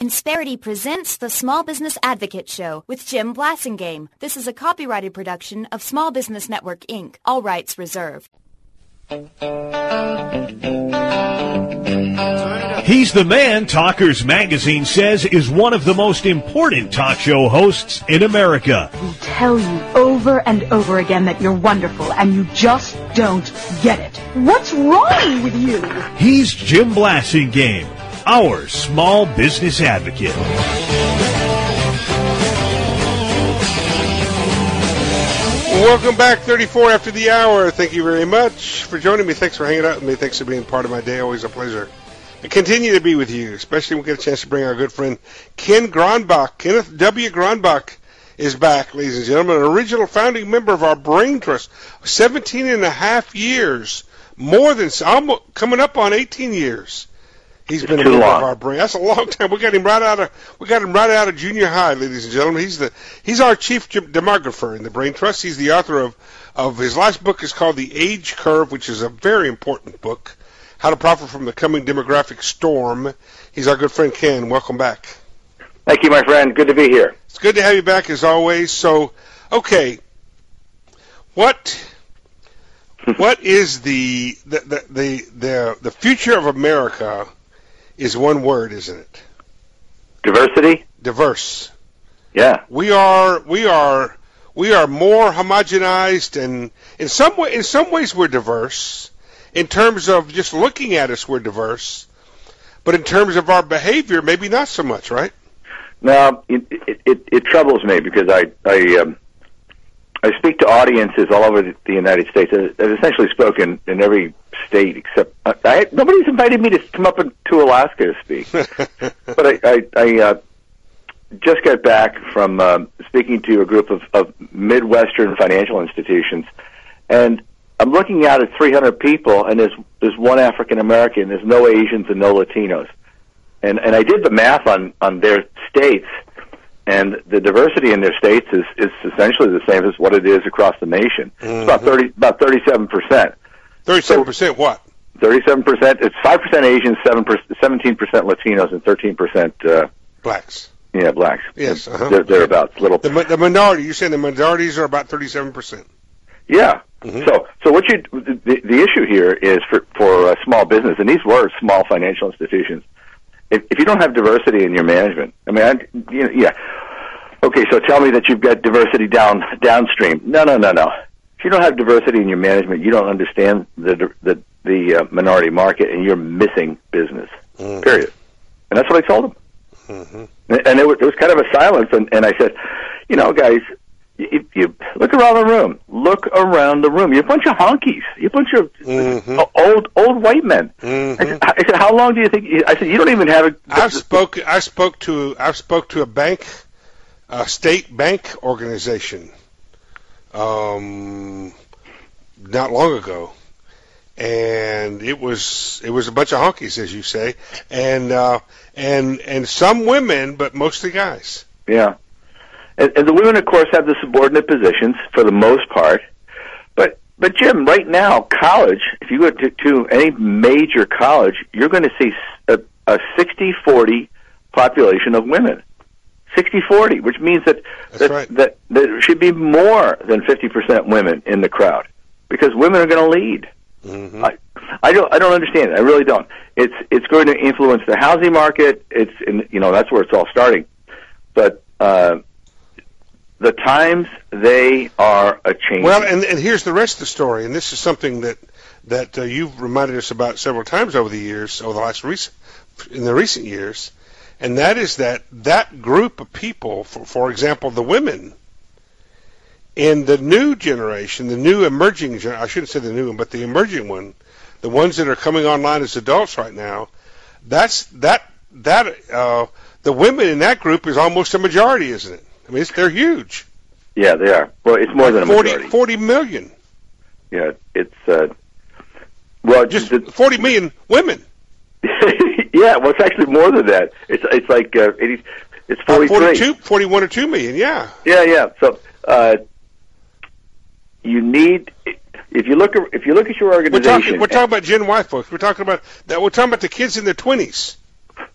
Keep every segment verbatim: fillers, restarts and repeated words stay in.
Insperity presents the Small Business Advocate Show with Jim Blasingame. This is a copyrighted production of Small Business Network, Incorporated. All rights reserved. He's the man Talkers Magazine says is one of the most important talk show hosts in America. We tell you over and over again that you're wonderful, and you just don't get it. What's wrong with you? He's Jim Blasingame, our small business advocate. Welcome back, thirty-four after the hour. Thank you very much for joining me. Thanks for hanging out with me. Thanks for being part of my day. Always a pleasure. I continue to be with you, especially when we get a chance to bring our good friend Ken Gronbach. Kenneth W. Gronbach is back, ladies and gentlemen, an original founding member of our Brain Trust. seventeen and a half years, more than, almost coming up on eighteen years. He's it's been a too member long. of our brain. That's a long time. We got him right out of we got him right out of junior high, ladies and gentlemen. He's the he's our chief demographer in the Brain Trust. He's the author of of his last book is called The Age Curve, which is a very important book. How to Profit from the Coming Demographic Storm. He's our good friend Ken. Welcome back. Thank you, my friend. Good to be here. It's good to have you back as always. So, okay, what what is the the the the, the, the future of America? Is one word, isn't it? Diversity? Diverse. Yeah. We are we are we are more homogenized, and in some way in some ways we're diverse. In terms of just looking at us, we're diverse. But in terms of our behavior, maybe not so much, right? No, it it, it, it troubles me because I I um, I speak to audiences all over the, the United States. I've essentially spoken in every state except I, I, nobody's invited me to come up to Alaska to speak. But I I, I uh, just got back from um, speaking to a group of, of Midwestern financial institutions, and I'm looking out at three hundred people, and there's there's one African American, there's no Asians and no Latinos, and and I did the math on on their states, and the diversity in their states is is essentially the same as what it is across the nation. Mm-hmm. It's about thirty about thirty-seven percent. Thirty-seven percent what? Thirty-seven percent. It's five percent Asians, seven seventeen percent Latinos, and thirteen percent uh, blacks. Yeah, blacks. Yes, uh-huh. They're, they're about little. The, the minority. You're saying the minorities are about thirty-seven percent. Yeah. Mm-hmm. So, so what you the, the issue here is for for a small business, and these were small financial institutions. If, if you don't have diversity in your management, I mean, I, you know, yeah, okay. So tell me that you've got diversity down downstream. No, no, no, no. If you don't have diversity in your management, you don't understand the the the uh, minority market, and you're missing business. Mm-hmm. Period. And that's what I told them. Mm-hmm. And, and it was, it was kind of a silence, and, and I said, you know, guys. If you look around the room, look around the room. You're a bunch of honkies. You're a bunch of mm-hmm. old old white men. Mm-hmm. I, said, I said, how long do you think? You, I said, you don't even have a. I spoke. I spoke to. I spoke to a bank, a state bank organization, um, not long ago, and it was it was a bunch of honkies, as you say, and uh, and and some women, but mostly guys. Yeah. And, and the women, of course, have the subordinate positions for the most part. But, but Jim, right now, college, if you go to, to any major college, you're going to see a, a sixty forty population of women. sixty forty, which means that that, right. that that there should be more than fifty percent women in the crowd, because women are going to lead. Mm-hmm. I, I don't I don't understand it. I really don't. It's it's going to influence the housing market. It's in, you know, that's where it's all starting. But uh the times, they are a change. Well, and, and here's the rest of the story, and this is something that that uh, you've reminded us about several times over the years, over the last recent, in the recent years, and that is that that group of people, for, for example, the women in the new generation, the new emerging, I shouldn't say the new one, but the emerging one, the ones that are coming online as adults right now, that's that that uh, the women in that group is almost a majority, isn't it? I mean, it's, they're huge. Yeah, they are. Well, it's more than a forty, majority. forty million. Yeah, it's, uh, well... Just the, forty million women. Yeah, well, it's actually more than that. It's it's like, uh, eighty, it's forty-three. Uh, forty-two, forty-one or two million, yeah. Yeah, yeah. So, uh, you need... If you look at, if you look at your organization... We're talking, we're talking about Gen Y folks. We're talking about that. We're talking about the kids in their twenties.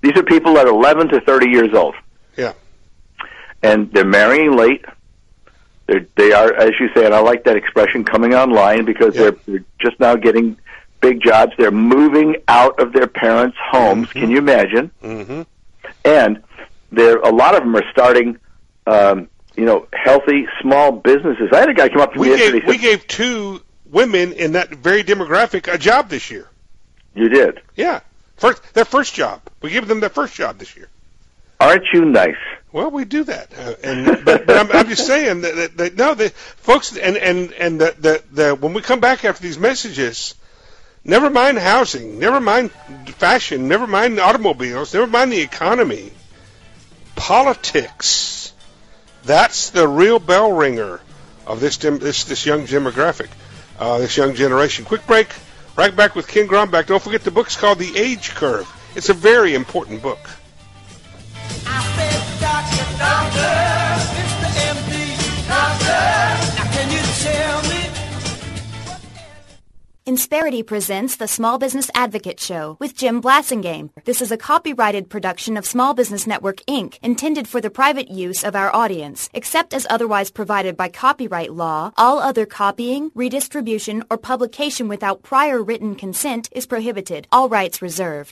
These are people that are eleven to thirty years old. Yeah. And they're marrying late. They're, they are, as you say, and I like that expression, coming online because yeah. they're, they're just now getting big jobs. They're moving out of their parents' homes. Mm-hmm. Can you imagine? Mm-hmm. And there, a lot of them are starting, um, you know, healthy small businesses. I had a guy come up to we me gave, yesterday. We gave two women in that very demographic a job this year. You did? Yeah. First, their first job. We gave them their first job this year. Aren't you nice? Well, we do that, uh, and but, but I'm, I'm just saying that, that, that no, the folks, and and and the, the the when we come back after these messages, never mind housing, never mind fashion, never mind automobiles, never mind the economy, politics. That's the real bell ringer of this dem, this this young demographic, uh, this young generation. Quick break. Right back with Ken Grombach. Don't forget the book's called The Age Curve. It's a very important book. I said, doctor, doctor, Mister M D, doctor, now can you tell me? Insperity presents the Small Business Advocate Show with Jim Blasingame. This is a copyrighted production of Small Business Network, Incorporated, intended for the private use of our audience. Except as otherwise provided by copyright law, all other copying, redistribution, or publication without prior written consent is prohibited. All rights reserved.